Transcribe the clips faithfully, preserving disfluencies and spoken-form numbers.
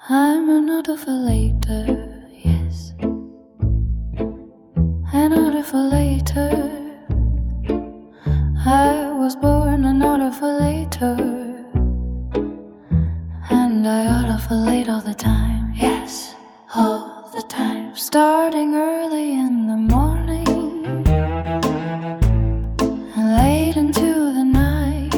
I'm an autofillator, yes, an autofillator. I was born an autofillator, and I autofillate all the time, yes, all the time. Starting early in the morning and late into the night,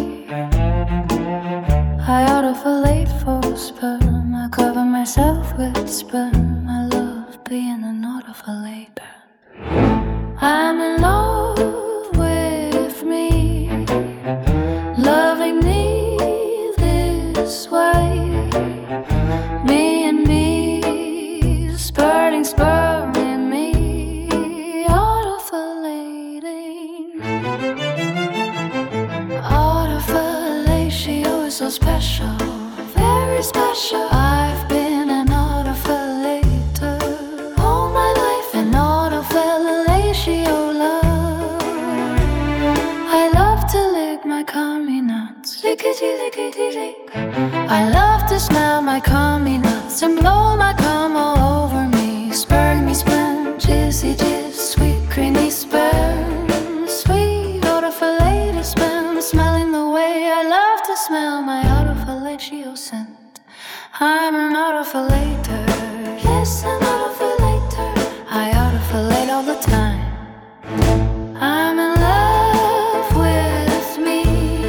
I autofillate for sperm. I cover myself with sperm. I love being an autofillator. I'm in love with me, loving me this way. Me and me, spurting sperm in me, autofillating. Autofillatio is so special, very special. I've been an autofillator all my life, an autofillatio love. I love to lick my commie nuts, lickety lickety lick. I love to smell my commie nuts and blow my cum all over me. Spermy sperm, jizzy jizz, sweet creamy sperm, sweet autofillated sperm, smelling the way I love to smell my autofillatio scent. I'm an autofillator, yes, an autofillator. I autofillate all the time. I'm in love with me,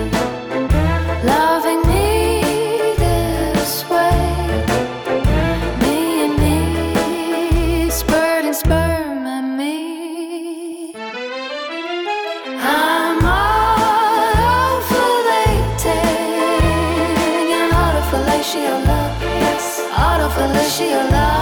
loving me this way. Me and me, spurting sperm and me. I'm autofillating, an autofillatio love, yes, autofillatio love.